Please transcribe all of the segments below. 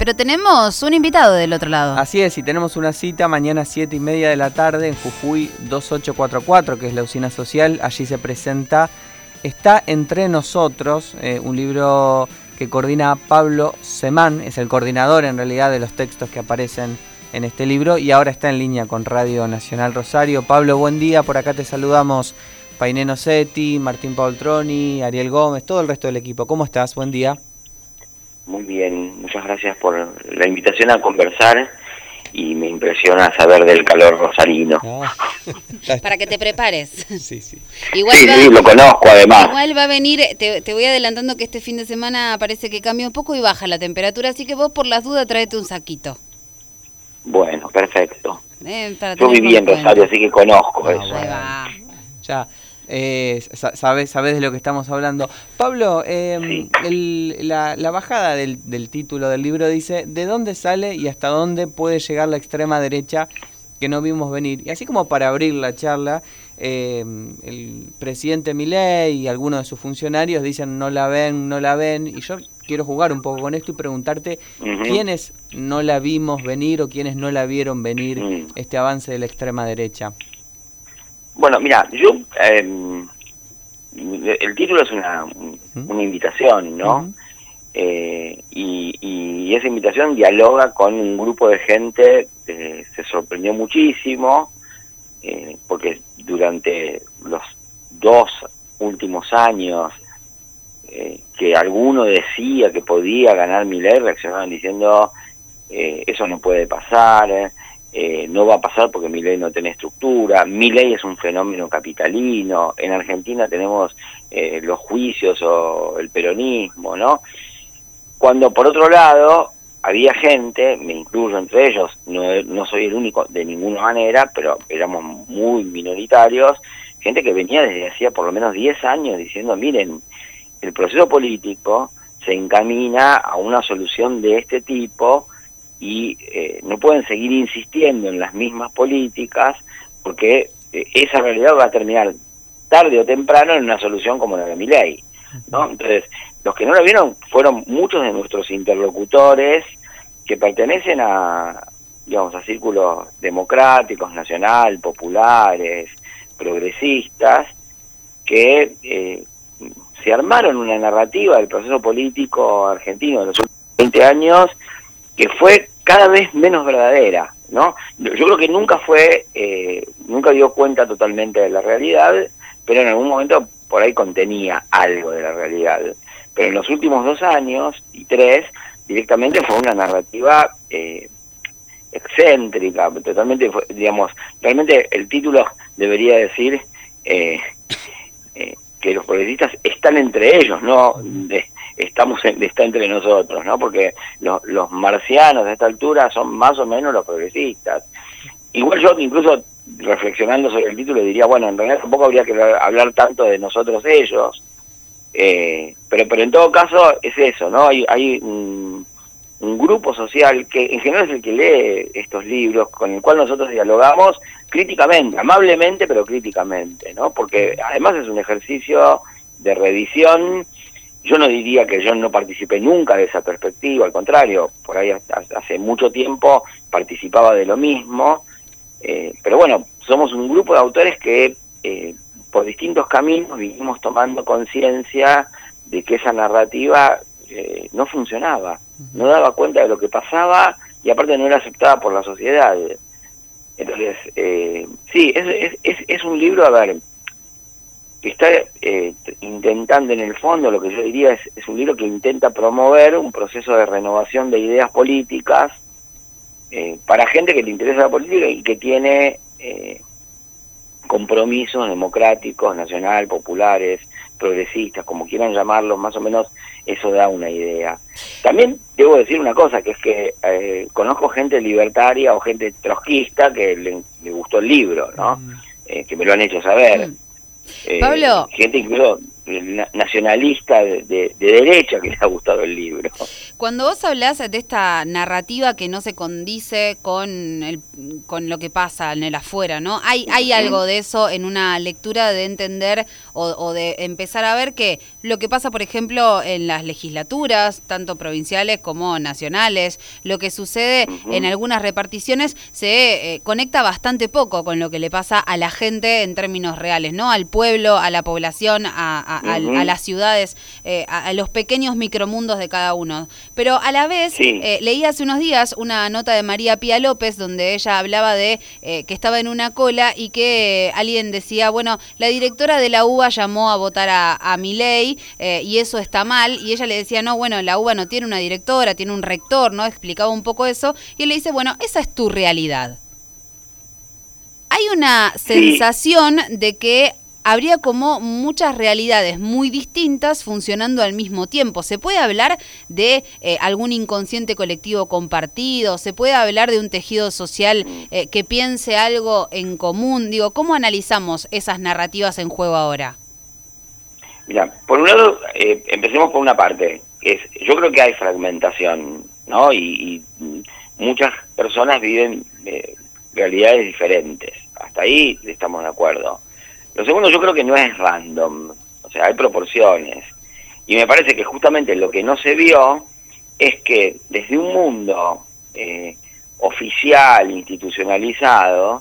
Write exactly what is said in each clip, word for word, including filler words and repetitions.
pero tenemos un invitado del otro lado. Así es, y tenemos una cita mañana a siete y media de la tarde en Jujuy dos ocho cuatro cuatro, que es la usina social. Allí se presenta Está entre nosotros, eh, un libro que coordina Pablo Semán, es el coordinador en realidad de los textos que aparecen en este libro y ahora está en línea con Radio Nacional Rosario. Pablo, buen día, por acá te saludamos Painé Nocetti, Martín Paoltroni, Ariel Gómez, todo el resto del equipo. ¿Cómo estás? Buen día. Muy bien, muchas gracias por la invitación a conversar y me impresiona saber del calor rosarino. Ah. Para que te prepares. Sí, sí. Igual sí, va, sí, lo conozco además. Igual va a venir, te, te voy adelantando que este fin de semana parece que cambia un poco y baja la temperatura, así que vos por las dudas traete un saquito. Bueno, perfecto. Eh, para Yo viví en Rosario, así que conozco Ah, eso. bueno. Ahí va. Ya, eh, sabes, sabes de lo que estamos hablando. Pablo, eh, Sí. el, la, la bajada del, del título del libro dice ¿de dónde sale y hasta dónde puede llegar la extrema derecha que no vimos venir? Y así como para abrir la charla, eh, el presidente Milei y algunos de sus funcionarios dicen no la ven, no la ven, y yo quiero jugar un poco con esto y preguntarte Uh-huh. quiénes no la vimos venir o quiénes no la vieron venir, Mm. este avance de la extrema derecha. Bueno, mira, yo... Eh, el título es una, una invitación, ¿no? Uh-huh. Eh, y, y esa invitación dialoga con un grupo de gente que se sorprendió muchísimo, eh, porque durante los dos últimos años eh, que alguno decía que podía ganar Milei, reaccionaban diciendo eh, eso no puede pasar, eh, no va a pasar porque Milei no tiene estructura, Milei es un fenómeno capitalino, en Argentina tenemos eh, los juicios o el peronismo, ¿no? Cuando por otro lado había gente, me incluyo entre ellos, no, no soy el único de ninguna manera, pero éramos muy minoritarios, gente que venía desde hacía por lo menos diez años diciendo, miren, el proceso político se encamina a una solución de este tipo y eh, no pueden seguir insistiendo en las mismas políticas porque eh, esa realidad va a terminar tarde o temprano en una solución como la de Milei, ¿no? Entonces, los que no lo vieron fueron muchos de nuestros interlocutores que pertenecen a, digamos, a círculos democráticos, nacional, populares, progresistas, que eh, se armaron una narrativa del proceso político argentino de los últimos veinte años que fue cada vez menos verdadera, ¿no? Yo creo que nunca fue, eh, nunca dio cuenta totalmente de la realidad, pero en algún momento por ahí contenía algo de la realidad. Pero en los últimos dos años y tres, directamente fue una narrativa eh, excéntrica, totalmente, digamos, realmente el título debería decir eh, eh, que los progresistas están entre ellos, no de, estamos en, está entre nosotros, ¿no? Porque lo, los marcianos de esta altura son más o menos los progresistas. Igual yo incluso reflexionando sobre el título diría, bueno, en realidad tampoco habría que hablar tanto de nosotros ellos, eh, pero pero en todo caso es eso, ¿no? Hay, hay un, un grupo social que en general es el que lee estos libros, con el cual nosotros dialogamos críticamente, amablemente, pero críticamente, ¿no? Porque además es un ejercicio de revisión. Yo no diría que yo no participé nunca de esa perspectiva, al contrario, por ahí hace mucho tiempo participaba de lo mismo, eh, pero bueno, somos un grupo de autores que eh, por distintos caminos vinimos tomando conciencia de que esa narrativa eh, no funcionaba, no daba cuenta de lo que pasaba y aparte no era aceptada por la sociedad. Entonces, eh, sí, es, es, es un libro, a ver, que está eh, intentando en el fondo, lo que yo diría es, es un libro que intenta promover un proceso de renovación de ideas políticas eh, para gente que le interesa la política y que tiene eh, compromisos democráticos, nacional, populares, progresistas, como quieran llamarlos, más o menos eso da una idea. También debo decir una cosa, que es que eh, conozco gente libertaria o gente trotskista que le, le gustó el libro, ¿no? Mm. Eh, que me lo han hecho saber. Mm. Eh, Pablo. Gente incluso nacionalista de, de, de derecha que les ha gustado el libro. Cuando vos hablás de esta narrativa que no se condice con el, con lo que pasa en el afuera, ¿no? Hay, hay algo de eso en una lectura de entender o, o de empezar a ver que lo que pasa, por ejemplo, en las legislaturas, tanto provinciales como nacionales, lo que sucede uh-huh. en algunas reparticiones se eh, conecta bastante poco con lo que le pasa a la gente en términos reales, ¿no? Al pueblo, a la población, a, a, uh-huh. a, a las ciudades, eh, a, a los pequeños micromundos de cada uno. Pero a la vez, sí. eh, leí hace unos días una nota de María Pía López donde ella hablaba de eh, que estaba en una cola y que eh, alguien decía, bueno, la directora de la U B A llamó a votar a, a Milei eh, y eso está mal, y ella le decía, no, bueno, la U B A no tiene una directora, tiene un rector, ¿no? Explicaba un poco eso, y él le dice, bueno, esa es tu realidad. Hay una sensación sí. de que habría como muchas realidades muy distintas funcionando al mismo tiempo. ¿Se puede hablar de eh, algún inconsciente colectivo compartido? ¿Se puede hablar de un tejido social eh, que piense algo en común? Digo, ¿cómo analizamos esas narrativas en juego ahora? Mira, por un lado, eh, empecemos por una parte. Es, yo creo que hay fragmentación, ¿no? Y, y muchas personas viven eh, realidades diferentes. Hasta ahí estamos de acuerdo. Lo segundo, yo creo que no es random, o sea, hay proporciones. Y me parece que justamente lo que no se vio es que desde un mundo eh, oficial, institucionalizado,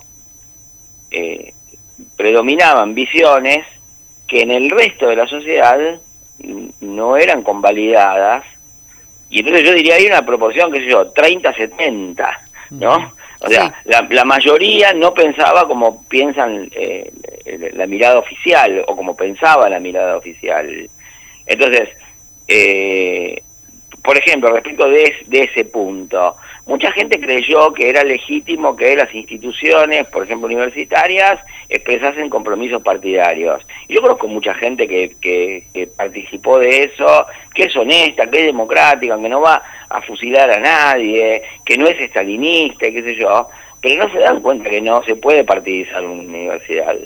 eh, predominaban visiones que en el resto de la sociedad no eran convalidadas. Y entonces yo diría, hay una proporción, qué sé yo, treinta setenta, ¿no? O sea, sí. la, la mayoría no pensaba como piensan eh, la mirada oficial, o como pensaba la mirada oficial. Entonces, eh, por ejemplo, respecto de, de ese punto, mucha gente creyó que era legítimo que las instituciones, por ejemplo universitarias, expresasen compromisos partidarios. Y yo conozco mucha gente que, que, que participó de eso, que es honesta, que es democrática, que no va a fusilar a nadie, que no es estalinista, qué sé yo, pero no se dan cuenta que no se puede partidizar una universidad.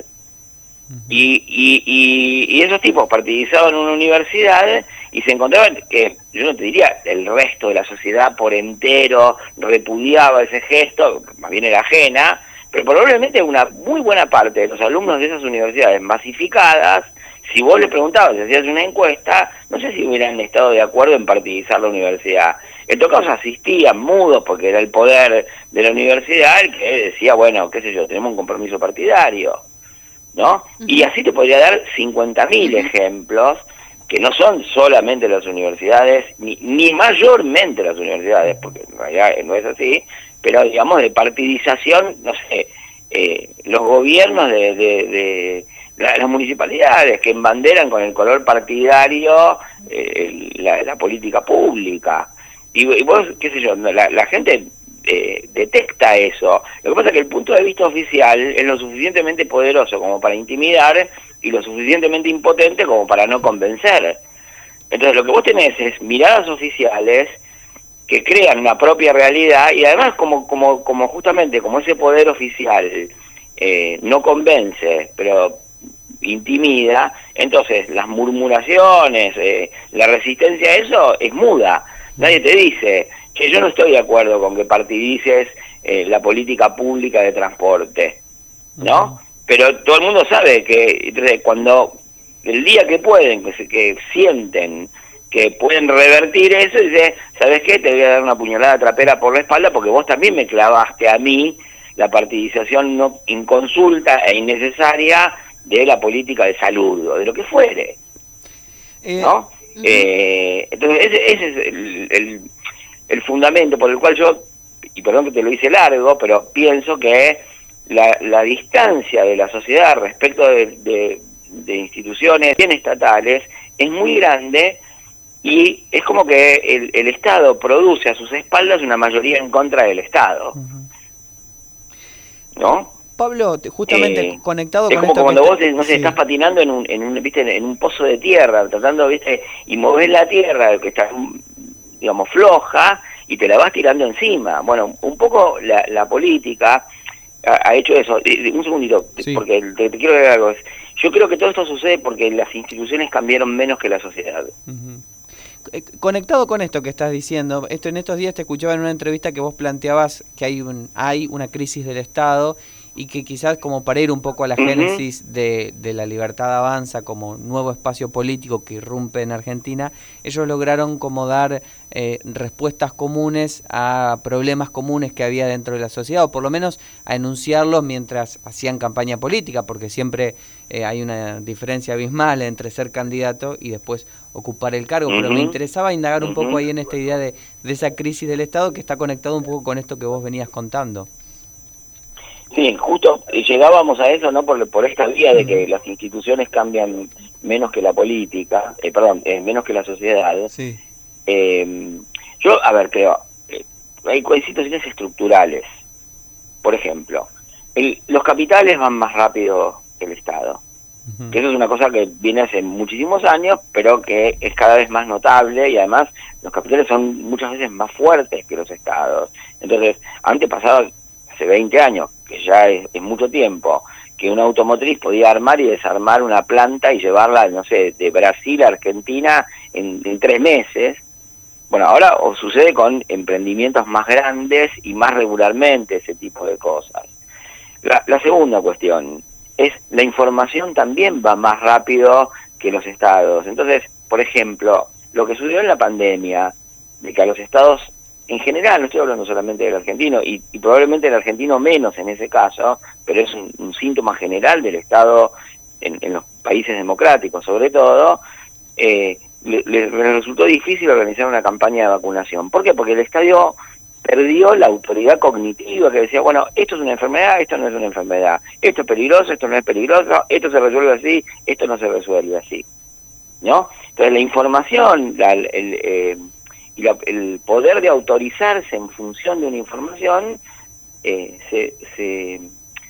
Y, y, y, y esos tipos partidizaban una universidad y se encontraban que, yo no te diría, el resto de la sociedad por entero repudiaba ese gesto, más bien era ajena, pero probablemente una muy buena parte de los alumnos de esas universidades masificadas, si vos les preguntabas, si hacías una encuesta, no sé si hubieran estado de acuerdo en partidizar la universidad. En todo caso asistían mudos porque era el poder de la universidad el que decía, bueno, qué sé yo, tenemos un compromiso partidario, ¿no? Uh-huh. Y así te podría dar cincuenta mil uh-huh. ejemplos que no son solamente las universidades, ni, ni mayormente las universidades, porque en realidad no es así, pero digamos de partidización, no sé, eh, los gobiernos de, de, de la, las municipalidades que embanderan con el color partidario eh, la, la política pública. Y, y vos, qué sé yo, la, la gente eh, detecta eso. Lo que pasa es que el punto de vista oficial es lo suficientemente poderoso como para intimidar y lo suficientemente impotente como para no convencer. Entonces lo que vos tenés es miradas oficiales que crean una propia realidad y además como como como justamente como ese poder oficial eh, no convence, pero intimida, entonces las murmuraciones, eh, la resistencia a eso es muda. Nadie te dice que yo no estoy de acuerdo con que partidices eh, la política pública de transporte, ¿no? Uh-huh. Pero todo el mundo sabe que entonces, cuando el día que pueden, que, se, que sienten que pueden revertir eso, dice, ¿sabes qué? Te voy a dar una puñalada trapera por la espalda porque vos también me clavaste a mí la partidización no inconsulta e innecesaria de la política de salud o de lo que fuere, eh, ¿no? Uh-huh. eh, entonces ese, ese es el, el, el fundamento por el cual yo, y perdón que te lo hice largo, pero pienso que la, la distancia de la sociedad respecto de, de, de instituciones bien estatales es muy grande y es como que el, el Estado produce a sus espaldas una mayoría en contra del Estado, uh-huh. ¿no? Pablo, justamente eh, conectado con esto... Es como cuando vos, no sé, sí. estás patinando en un, en un, viste, en un pozo de tierra, tratando, viste, y movés la tierra, que está, digamos, floja, y te la vas tirando encima. Bueno, un poco la, la política ha, ha hecho eso. Un segundito, sí. porque te, te quiero decir algo. Yo creo que todo esto sucede porque las instituciones cambiaron menos que la sociedad. Uh-huh. eh, conectado con esto que estás diciendo, esto en estos días te escuchaba en una entrevista que vos planteabas que hay un hay una crisis del Estado y que quizás como para ir un poco a la uh-huh. génesis de, de la Libertad Avanza como nuevo espacio político que irrumpe en Argentina, ellos lograron como dar eh, respuestas comunes a problemas comunes que había dentro de la sociedad, o por lo menos a enunciarlos mientras hacían campaña política, porque siempre eh, hay una diferencia abismal entre ser candidato y después ocupar el cargo, uh-huh. pero me interesaba indagar un uh-huh. poco ahí en esta idea de, de esa crisis del Estado que está conectado un poco con esto que vos venías contando. Sí, justo llegábamos a eso, ¿no? Por, por esta vía de que las instituciones cambian menos que la política, eh, perdón, eh, menos que la sociedad. Sí. Eh, yo, a ver, creo, eh, hay, hay situaciones estructurales. Por ejemplo, el, los capitales van más rápido que el Estado. Uh-huh. Que eso es una cosa que viene hace muchísimos años, pero que es cada vez más notable, y además los capitales son muchas veces más fuertes que los Estados. Entonces, antes pasaba, hace veinte años, que ya es, es mucho tiempo, que una automotriz podía armar y desarmar una planta y llevarla, no sé, de Brasil a Argentina en, en tres meses. Bueno, ahora o sucede con emprendimientos más grandes y más regularmente ese tipo de cosas. La, la segunda cuestión es la información también va más rápido que los estados. Entonces, por ejemplo, lo que sucedió en la pandemia, de que a los estados en general, no estoy hablando solamente del argentino, y, y probablemente el argentino menos en ese caso, pero es un, un síntoma general del Estado en, en los países democráticos, sobre todo, eh, le, le resultó difícil organizar una campaña de vacunación. ¿Por qué? Porque el Estado perdió la autoridad cognitiva que decía, bueno, esto es una enfermedad, esto no es una enfermedad, esto es peligroso, esto no es peligroso, esto se resuelve así, esto no se resuelve así, ¿no? Entonces la información, la, el... el eh, y la, el poder de autorizarse en función de una información eh, se, se,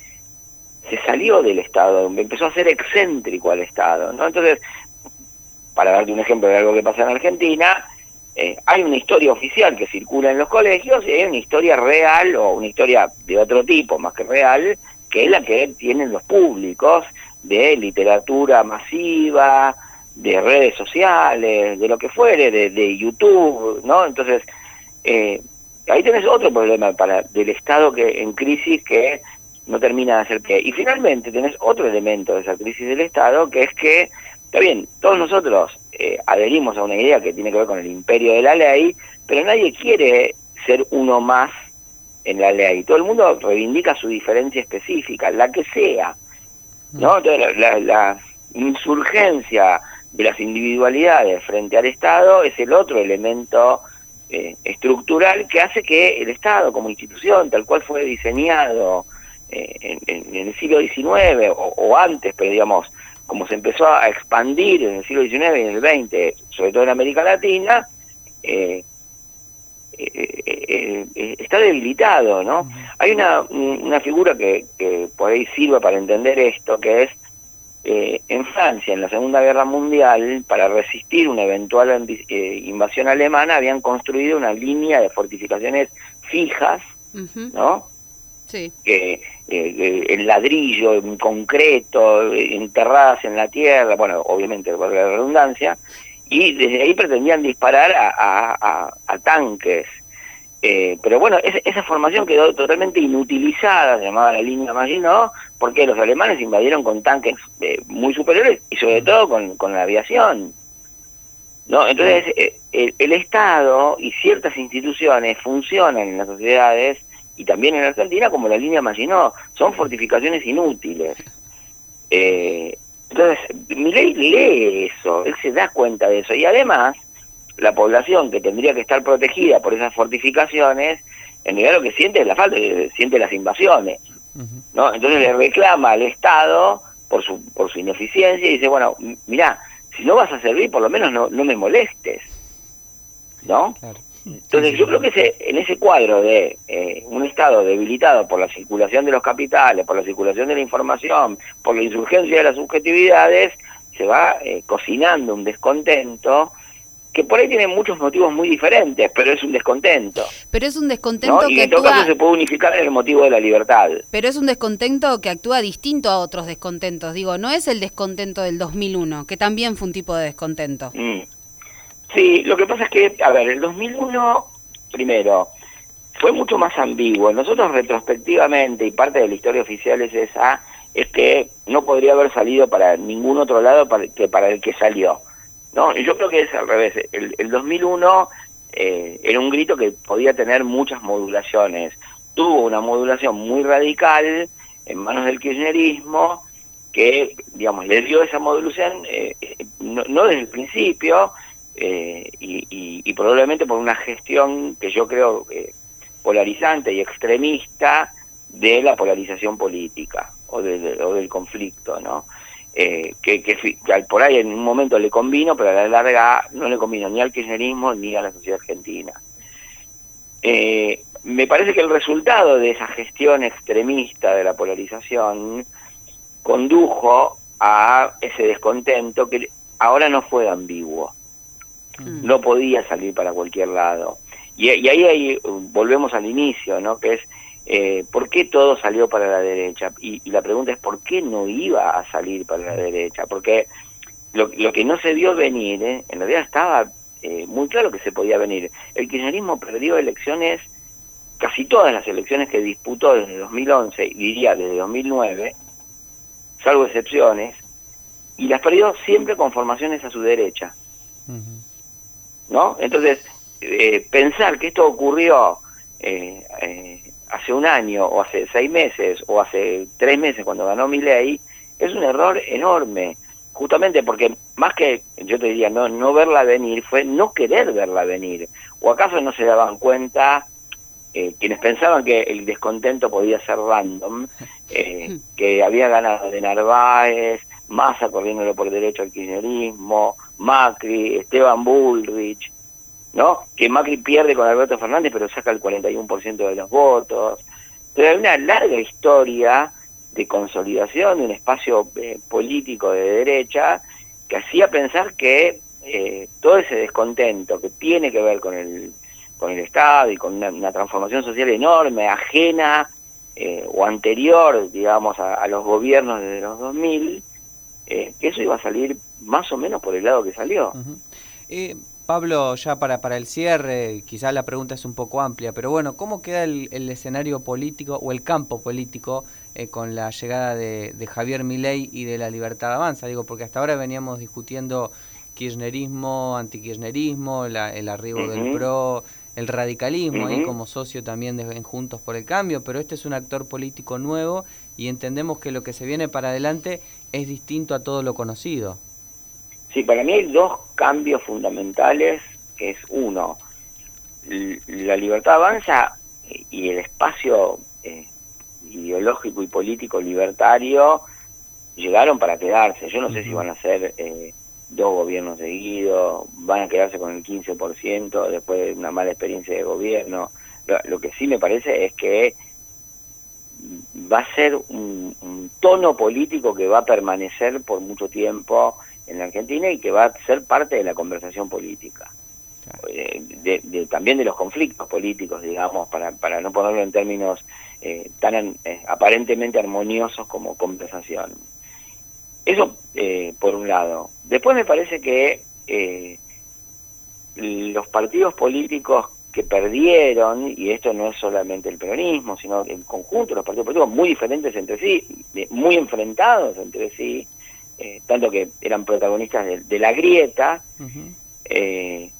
se salió del Estado, empezó a ser excéntrico al Estado, ¿no? Entonces, para darte un ejemplo de algo que pasa en Argentina, eh, hay una historia oficial que circula en los colegios y hay una historia real o una historia de otro tipo, más que real, que es la que tienen los públicos de literatura masiva, de redes sociales, de lo que fuere, de, de YouTube, ¿no? Entonces, eh, ahí tenés otro problema para del Estado que en crisis que no termina de hacer pie. Y finalmente tenés otro elemento de esa crisis del Estado, que es que, está bien, todos nosotros eh, adherimos a una idea que tiene que ver con el imperio de la ley, pero nadie quiere ser uno más en la ley. Todo el mundo reivindica su diferencia específica, la que sea, ¿no? Entonces, la, la, la insurgencia de las individualidades frente al Estado es el otro elemento eh, estructural que hace que el Estado como institución, tal cual fue diseñado eh, en, en, en el siglo diecinueve o, o antes, pero digamos, como se empezó a expandir en el siglo diecinueve y en el veinte, sobre todo en América Latina, eh, eh, eh, eh, está debilitado, ¿no? Uh-huh. Hay una, una figura que, que por ahí sirve para entender esto, que es Eh, en Francia, en la Segunda Guerra Mundial, para resistir una eventual eh, invasión alemana, habían construido una línea de fortificaciones fijas, uh-huh. ¿no? Sí. Que eh, el ladrillo, en concreto, eh, enterradas en la tierra, bueno, obviamente por la redundancia, y desde ahí pretendían disparar a, a, a, a tanques. Eh, pero bueno, es, esa formación quedó totalmente inutilizada, se llamaba la línea Maginot, porque los alemanes invadieron con tanques eh, muy superiores y sobre todo con, con la aviación, ¿no? Entonces eh, el, el Estado y ciertas instituciones funcionan en las sociedades y también en Argentina como la línea Maginot, son fortificaciones inútiles. Eh, entonces Milei lee eso, él se da cuenta de eso, y además la población que tendría que estar protegida por esas fortificaciones, en realidad lo que siente es la falta, siente las invasiones, ¿no? Entonces le reclama al Estado por su por su ineficiencia y dice, bueno, mirá, si no vas a servir, por lo menos no, no me molestes, ¿no? Claro. Entonces yo creo que ese, en ese cuadro de eh, un Estado debilitado por la circulación de los capitales, por la circulación de la información, por la insurgencia de las subjetividades, se va eh, cocinando un descontento que por ahí tiene muchos motivos muy diferentes, pero es un descontento. Pero es un descontento, ¿no? Y que en todo actúa... caso se puede unificar en el motivo de la libertad. Pero es un descontento que actúa distinto a otros descontentos. Digo, no es el descontento del dos mil uno, que también fue un tipo de descontento. Mm. Sí, lo que pasa es que, a ver, el dos mil uno, primero, fue mucho más ambiguo. Nosotros retrospectivamente, y parte de la historia oficial es esa, es que no podría haber salido para ningún otro lado para, que para el que salió, ¿no? Y yo creo que es al revés. El, el dos mil uno eh, era un grito que podía tener muchas modulaciones. Tuvo una modulación muy radical en manos del kirchnerismo, que, digamos, le dio esa modulación, eh, no, no desde el principio, eh, y, y, y probablemente por una gestión que yo creo eh, polarizante y extremista de la polarización política o, de, de, o del conflicto, ¿no? Eh, que, que, que por ahí en un momento le convino, pero a la larga no le convino ni al kirchnerismo ni a la sociedad argentina. Eh, me parece que el resultado de esa gestión extremista de la polarización condujo a ese descontento que ahora no fue ambiguo, mm. no podía salir para cualquier lado. Y, y ahí, ahí volvemos al inicio, ¿no? Que es, eh, ¿por qué todo salió para la derecha? Y, y la pregunta es, ¿por qué no iba a salir para la derecha? Porque lo, lo que no se vio venir, ¿eh? En realidad estaba eh, muy claro que se podía venir. El kirchnerismo perdió elecciones, casi todas las elecciones que disputó desde dos mil once, y diría desde dos mil nueve, salvo excepciones, y las perdió siempre con formaciones a su derecha. Uh-huh. ¿No? Entonces, eh, pensar que esto ocurrió eh, eh, hace un año, o hace seis meses, o hace tres meses cuando ganó Milei, es un error enorme, justamente porque más que, yo te diría, no, no verla venir, fue no querer verla venir. ¿O acaso no se daban cuenta eh, quienes pensaban que el descontento podía ser random, eh, que había ganado de Narváez, Massa corriéndolo por derecho al kirchnerismo, Macri, Esteban Bullrich, ¿no? Que Macri pierde con Alberto Fernández pero saca el cuarenta y uno por ciento de los votos? Entonces hay una larga historia de consolidación de un espacio eh, político de derecha que hacía pensar que eh, todo ese descontento que tiene que ver con el con el Estado y con una, una transformación social enorme, ajena eh, o anterior, digamos, a, a los gobiernos desde los dos mil, eh, que eso iba a salir más o menos por el lado que salió. Uh-huh. eh, Pablo, ya para, para el cierre, quizás la pregunta es un poco amplia, pero bueno, ¿cómo queda el, el escenario político o el campo político eh, con la llegada de, de Javier Milei y de la Libertad Avanza? Digo, porque hasta ahora veníamos discutiendo kirchnerismo, antikirchnerismo, la, el arribo uh-huh. del PRO, el radicalismo, uh-huh. ahí como socio también de en Juntos por el Cambio, pero este es un actor político nuevo y entendemos que lo que se viene para adelante es distinto a todo lo conocido. Sí, para mí hay dos cambios fundamentales, que es uno, la Libertad Avanza y el espacio eh, ideológico y político libertario llegaron para quedarse. Yo no uh-huh. sé si van a ser eh, dos gobiernos seguidos, van a quedarse con el quince por ciento después de una mala experiencia de gobierno. Lo, lo que sí me parece es que va a ser un, un tono político que va a permanecer por mucho tiempo en la Argentina y que va a ser parte de la conversación política. Claro. De, de, de, también de los conflictos políticos, digamos, para, para no ponerlo en términos eh, tan eh, aparentemente armoniosos como conversación. Eso eh, por un lado. Después me parece que eh, los partidos políticos que perdieron, y esto no es solamente el peronismo, sino el conjunto de los partidos políticos muy diferentes entre sí, muy enfrentados entre sí, eh, tanto que eran protagonistas de, de la grieta, uh-huh. eh,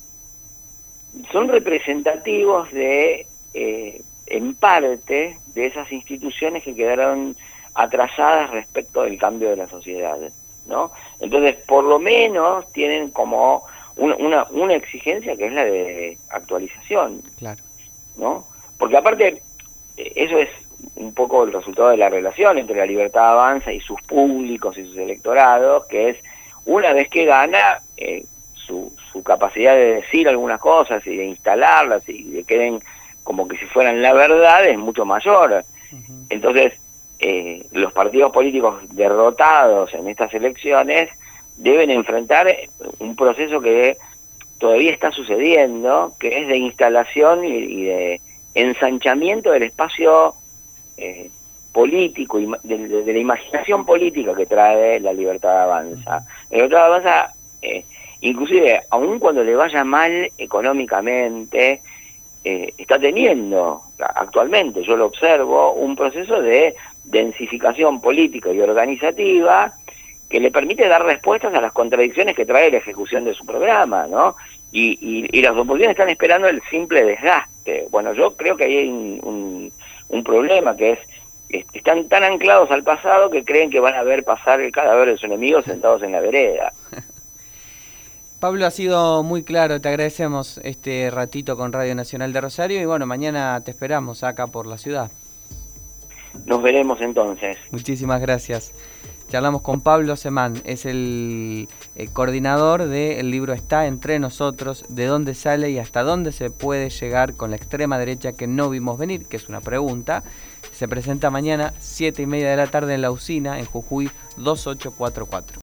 son representativos de, eh, en parte, de esas instituciones que quedaron atrasadas respecto del cambio de la sociedad, ¿no? Entonces, por lo menos tienen como una, una, una exigencia que es la de actualización, claro, ¿no? Porque aparte, eso es un poco el resultado de la relación entre la Libertad Avanza y sus públicos y sus electorados, que es, una vez que gana, eh, su, su capacidad de decir algunas cosas y de instalarlas y de que queden como que si fueran la verdad es mucho mayor. Uh-huh. Entonces, eh, los partidos políticos derrotados en estas elecciones deben enfrentar un proceso que todavía está sucediendo, que es de instalación y, y de ensanchamiento del espacio eh, político, y de, de, de la imaginación política que trae la Libertad Avanza. La Libertad Avanza eh, inclusive, aun cuando le vaya mal económicamente, eh, está teniendo actualmente, yo lo observo, un proceso de densificación política y organizativa que le permite dar respuestas a las contradicciones que trae la ejecución de su programa, ¿no? Y, y, y las oposiciones están esperando el simple desgaste. Bueno, yo creo que ahí hay un, un, un problema, que es, es, están tan anclados al pasado que creen que van a ver pasar el cadáver de sus enemigos sentados en la vereda. Pablo, ha sido muy claro, te agradecemos este ratito con Radio Nacional de Rosario y bueno, mañana te esperamos acá por la ciudad. Nos veremos entonces. Muchísimas gracias. Charlamos con Pablo Semán, es el, el coordinador del libro Está entre nosotros, de dónde sale y hasta dónde se puede llegar con la extrema derecha que no vimos venir, que es una pregunta. Se presenta mañana siete y media de la tarde en La Usina, en Jujuy dos ocho cuatro cuatro.